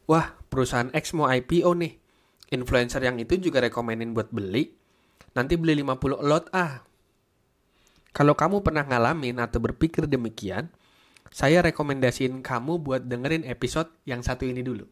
Wah, perusahaan X mau IPO nih. Influencer yang itu juga rekomenin buat beli. Nanti beli 50 lot ah. Kalau kamu pernah ngalamin atau berpikir demikian, saya rekomendasiin kamu buat dengerin episode yang satu ini dulu.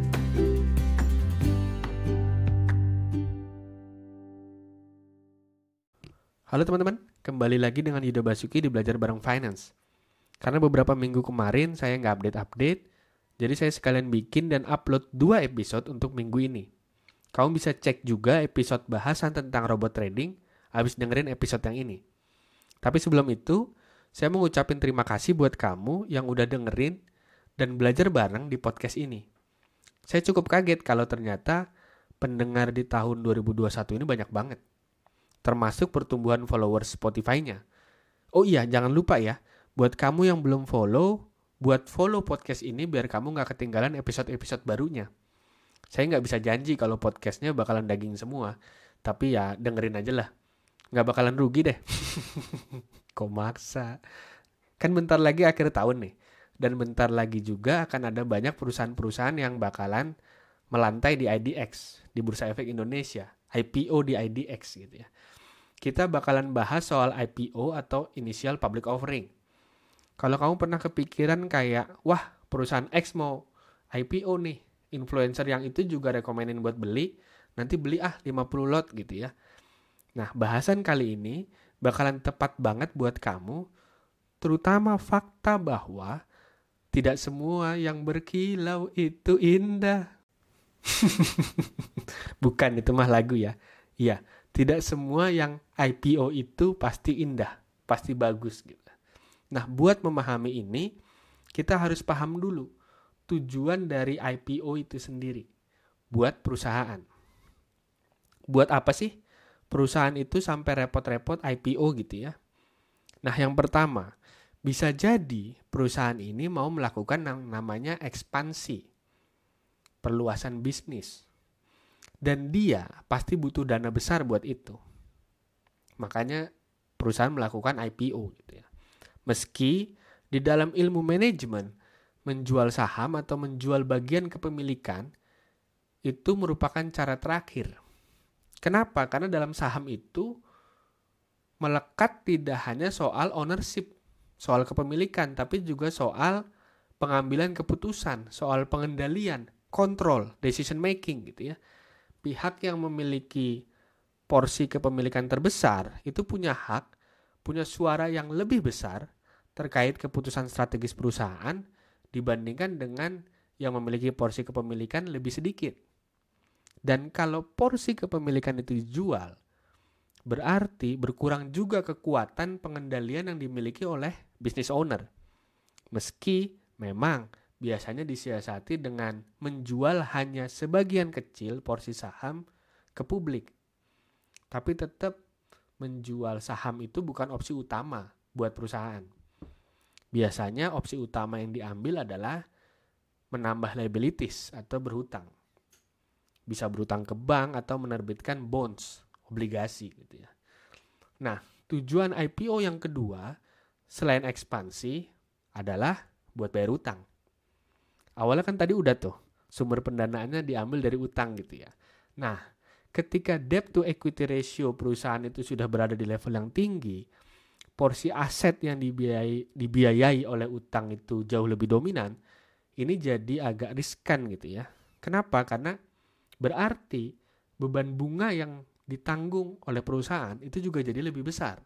Halo teman-teman, kembali lagi dengan Yuda Basuki di Belajar Bareng Finance. Karena beberapa minggu kemarin saya nggak update-update, jadi saya sekalian bikin dan upload 2 episode untuk minggu ini. Kamu bisa cek juga episode bahasan tentang robot trading habis dengerin episode yang ini. Tapi sebelum itu, saya mau ngucapin terima kasih buat kamu yang udah dengerin dan belajar bareng di podcast ini. Saya cukup kaget kalau ternyata pendengar di tahun 2021 ini banyak banget. Termasuk pertumbuhan followers Spotify-nya. Oh iya, jangan lupa ya, buat kamu yang belum follow, buat follow podcast ini biar kamu nggak ketinggalan episode-episode barunya. Saya nggak bisa janji kalau podcastnya bakalan daging semua, tapi ya dengerin aja lah. Nggak bakalan rugi deh. Kok maksa? Kan bentar lagi akhir tahun nih. Dan bentar lagi juga akan ada banyak perusahaan-perusahaan yang bakalan melantai di IDX, di Bursa Efek Indonesia. IPO di IDX gitu ya. Kita bakalan bahas soal IPO atau Initial Public Offering. Kalau kamu pernah kepikiran kayak, wah perusahaan X mau IPO nih, influencer yang itu juga rekomenin buat beli, nanti beli 50 lot gitu ya. Nah, bahasan kali ini bakalan tepat banget buat kamu, terutama fakta bahwa tidak semua yang berkilau itu indah. Bukan, itu mah lagu ya. Iya, tidak semua yang IPO itu pasti indah, pasti bagus gitu. Nah, buat memahami ini, kita harus paham dulu tujuan dari IPO itu sendiri buat perusahaan. Buat apa sih perusahaan itu sampai repot-repot IPO gitu ya? Nah, yang pertama, bisa jadi perusahaan ini mau melakukan yang namanya ekspansi, perluasan bisnis. Dan dia pasti butuh dana besar buat itu. Makanya perusahaan melakukan IPO gitu ya. Meski di dalam ilmu manajemen, menjual saham atau menjual bagian kepemilikan itu merupakan cara terakhir. Kenapa? Karena dalam saham itu melekat tidak hanya soal ownership, soal kepemilikan, tapi juga soal pengambilan keputusan, soal pengendalian, kontrol, decision making gitu ya. Pihak yang memiliki porsi kepemilikan terbesar itu punya hak, punya suara yang lebih besar terkait keputusan strategis perusahaan dibandingkan dengan yang memiliki porsi kepemilikan lebih sedikit. Dan kalau porsi kepemilikan itu dijual, berarti berkurang juga kekuatan pengendalian yang dimiliki oleh business owner. Meski memang biasanya disiasati dengan menjual hanya sebagian kecil porsi saham ke publik. Tapi tetap menjual saham itu bukan opsi utama buat perusahaan. Biasanya opsi utama yang diambil adalah menambah liabilities atau berhutang. Bisa berhutang ke bank atau menerbitkan bonds, obligasi gitu ya. Nah, tujuan IPO yang kedua selain ekspansi adalah buat bayar utang. Awalnya kan tadi udah tuh, sumber pendanaannya diambil dari utang gitu ya. Nah, ketika debt to equity ratio perusahaan itu sudah berada di level yang tinggi, porsi aset yang dibiayai oleh utang itu jauh lebih dominan, ini jadi agak riskan gitu ya. Kenapa? Karena berarti beban bunga yang ditanggung oleh perusahaan itu juga jadi lebih besar.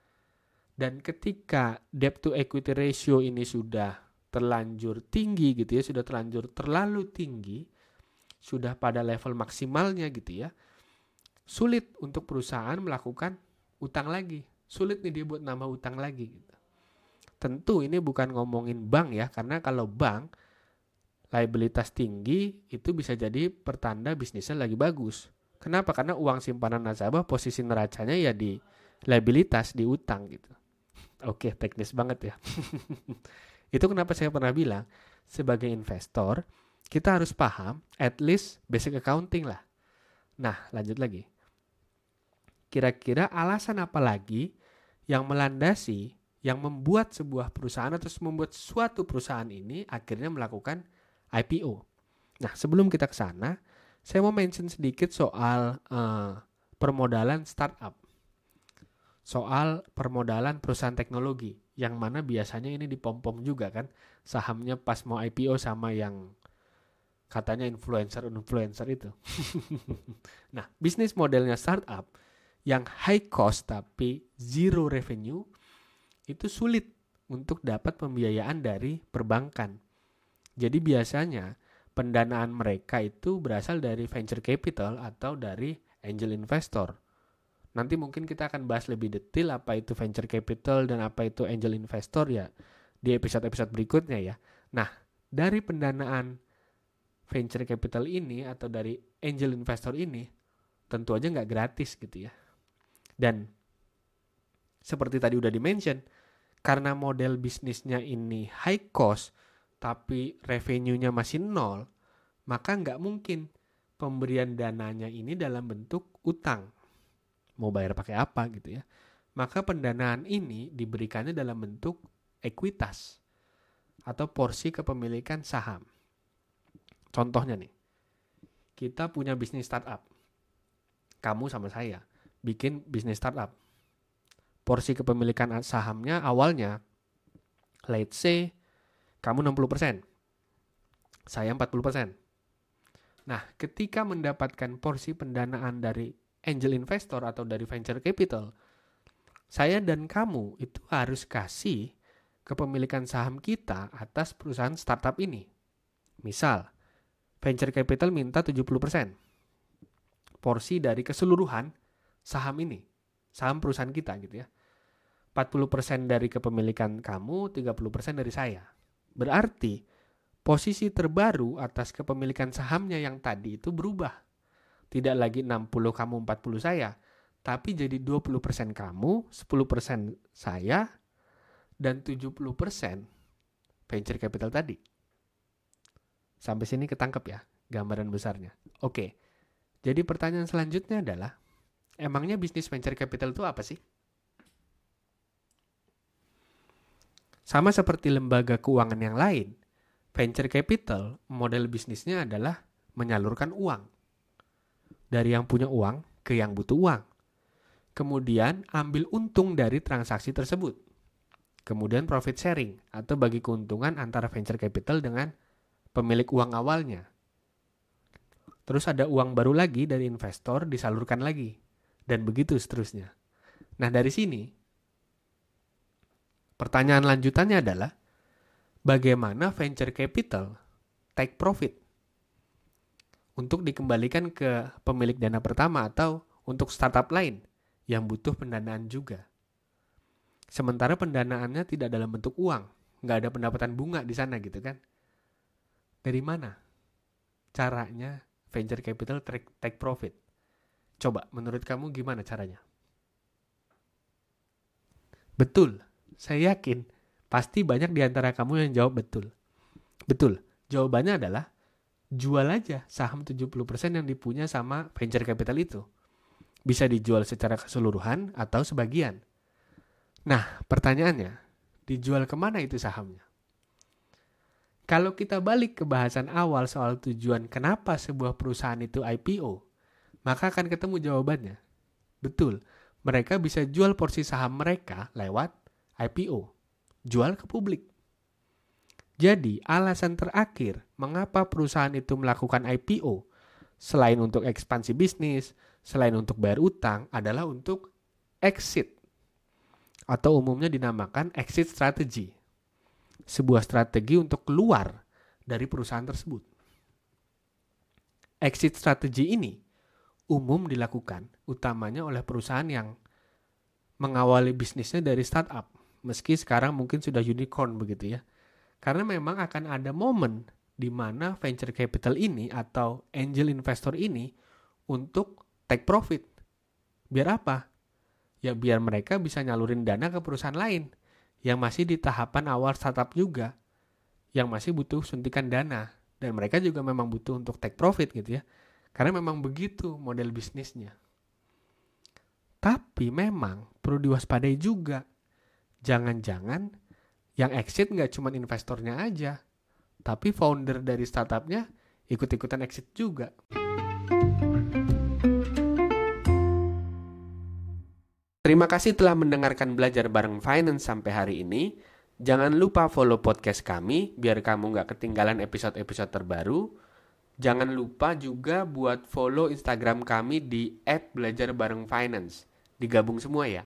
Dan ketika debt to equity ratio ini sudah terlanjur tinggi gitu ya, sudah terlanjur terlalu tinggi, sudah pada level maksimalnya gitu ya, sulit untuk perusahaan melakukan utang lagi. Sulit nih dia buat nambah utang lagi gitu. Tentu ini bukan ngomongin bank ya, karena kalau bank liabilitas tinggi itu bisa jadi pertanda bisnisnya lagi bagus. Kenapa? Karena uang simpanan nasabah posisi neracanya ya di liabilitas, di utang gitu. Oke, teknis banget ya. Itu kenapa saya pernah bilang, sebagai investor, kita harus paham at least basic accounting lah. Nah, lanjut lagi. Kira-kira alasan apa lagi yang melandasi, yang membuat sebuah perusahaan atau membuat suatu perusahaan ini akhirnya melakukan IPO? Nah, sebelum kita ke sana, saya mau mention sedikit soal permodalan startup. Soal permodalan perusahaan teknologi, yang mana biasanya ini dipom-pom juga kan, sahamnya pas mau IPO sama yang katanya influencer itu. Nah, bisnis modelnya startup yang high cost tapi zero revenue itu sulit untuk dapat pembiayaan dari perbankan. Jadi biasanya pendanaan mereka itu berasal dari venture capital atau dari angel investor. Nanti mungkin kita akan bahas lebih detail apa itu venture capital dan apa itu angel investor ya di episode-episode berikutnya ya. Nah, dari pendanaan venture capital ini atau dari angel investor ini tentu aja nggak gratis gitu ya. Dan seperti tadi udah di-mention, karena model bisnisnya ini high cost tapi revenue-nya masih nol, maka nggak mungkin pemberian dananya ini dalam bentuk utang. Mau bayar pakai apa gitu ya. Maka pendanaan ini diberikannya dalam bentuk ekuitas atau porsi kepemilikan saham. Contohnya nih, kita punya bisnis startup. Kamu sama saya bikin bisnis startup. Porsi kepemilikan sahamnya awalnya, let's say, kamu 60%, saya 40%. Nah, ketika mendapatkan porsi pendanaan dari angel investor atau dari venture capital, saya dan kamu itu harus kasih kepemilikan saham kita atas perusahaan startup ini. Misal, venture capital minta 70% porsi dari keseluruhan saham ini, saham perusahaan kita gitu ya. 40% dari kepemilikan kamu, 30% dari saya. Berarti posisi terbaru atas kepemilikan sahamnya yang tadi itu berubah. Tidak lagi 60 kamu, 40 saya, tapi jadi 20% kamu, 10% saya, dan 70% venture capital tadi. Sampai sini ketangkep ya gambaran besarnya. Oke, jadi pertanyaan selanjutnya adalah, emangnya bisnis venture capital itu apa sih? Sama seperti lembaga keuangan yang lain, venture capital model bisnisnya adalah menyalurkan uang dari yang punya uang ke yang butuh uang. Kemudian ambil untung dari transaksi tersebut. Kemudian profit sharing atau bagi keuntungan antara venture capital dengan pemilik uang awalnya. Terus ada uang baru lagi dari investor disalurkan lagi. Dan begitu seterusnya. Nah, dari sini pertanyaan lanjutannya adalah, bagaimana venture capital take profit untuk dikembalikan ke pemilik dana pertama atau untuk startup lain yang butuh pendanaan juga. Sementara pendanaannya tidak dalam bentuk uang, nggak ada pendapatan bunga di sana gitu kan. Dari mana caranya venture capital take profit? Coba menurut kamu gimana caranya? Betul, saya yakin pasti banyak di antara kamu yang jawab betul. Betul, jawabannya adalah jual aja saham 70% yang dipunya sama venture capital itu. Bisa dijual secara keseluruhan atau sebagian. Nah, pertanyaannya, dijual kemana itu sahamnya? Kalau kita balik ke bahasan awal soal tujuan kenapa sebuah perusahaan itu IPO, maka akan ketemu jawabannya. Betul, mereka bisa jual porsi saham mereka lewat IPO, jual ke publik. Jadi, alasan terakhir mengapa perusahaan itu melakukan IPO, selain untuk ekspansi bisnis, selain untuk bayar utang, adalah untuk exit. Atau umumnya dinamakan exit strategy. Sebuah strategi untuk keluar dari perusahaan tersebut. Exit strategy ini umum dilakukan utamanya oleh perusahaan yang mengawali bisnisnya dari startup. Meski sekarang mungkin sudah unicorn begitu ya. Karena memang akan ada momen di mana venture capital ini atau angel investor ini untuk take profit. Biar apa? Ya biar mereka bisa nyalurin dana ke perusahaan lain yang masih di tahapan awal startup juga, yang masih butuh suntikan dana. Dan mereka juga memang butuh untuk take profit gitu ya. Karena memang begitu model bisnisnya. Tapi memang perlu diwaspadai juga. Jangan-jangan yang exit nggak cuma investornya aja, tapi founder dari startupnya ikut-ikutan exit juga. Terima kasih telah mendengarkan Belajar Bareng Finance sampai hari ini. Jangan lupa follow podcast kami biar kamu nggak ketinggalan episode-episode terbaru. Jangan lupa juga buat follow Instagram kami di @belajarbarengfinance. Digabung semua ya.